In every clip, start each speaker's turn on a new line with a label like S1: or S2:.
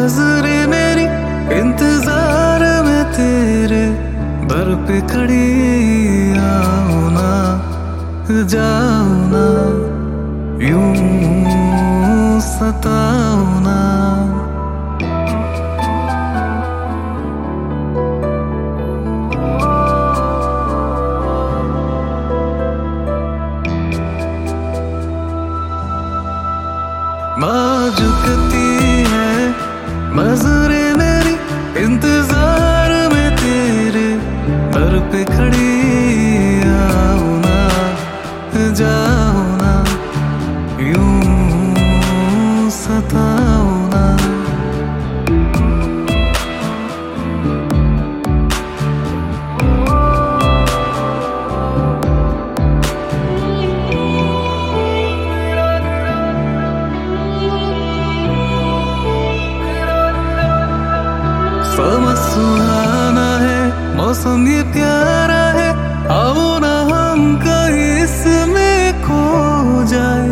S1: नजरे मेरी इंतजार में तेरे दर पे खड़ी, आओ ना जाओ ना यूं सताओ ना। झुकती है नजरे मेरी इंतजार में तेरे दर पे खड़ी, आओ ना जाओ ना यूं सताओ ना। समय सुहाना है, मौसम ये प्यारा है, आओ ना हम कहीं इसमें खो जाए।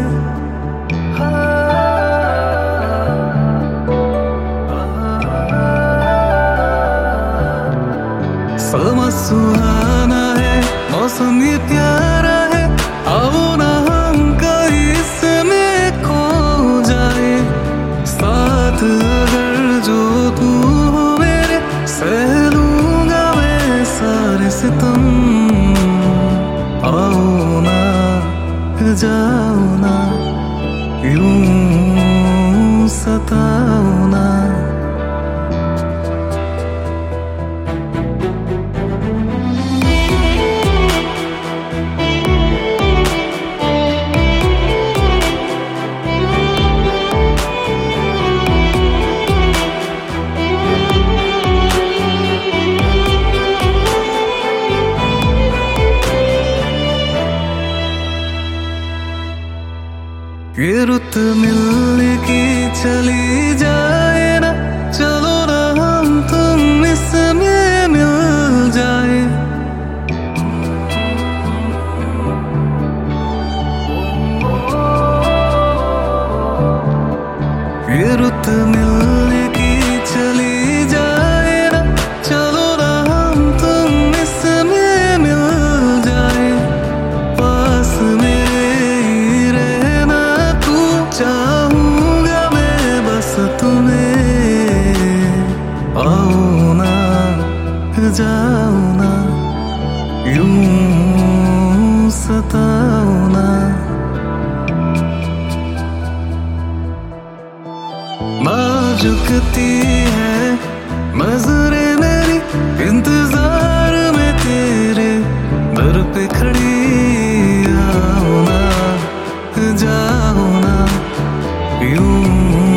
S1: समय सुहाना है, मौसम ये प्यारा है, आओ ना हम कहीं इसमें खो जाए। साथ अगर जो तू सह लूंगा मैं सारे सितम, आओ ना जाओ ना यूं सताओ ना। ये रुत मिलने की चली जाए ना, चलो ना हम तुम इसमें मिल जाए। ये रुत मिलने की चली जाए ना, चलो ना हम तुम इसमें मिल जाए। पास मेरे ही रहना तू, चाहूंगा मैं बस तुम्हें, आओ ना जाओ ना यूं सताओ ना। झुकती है नजरे मेरी इंतजार में तेरे दर पे खड़ी, आओ ना जाओ ना यूं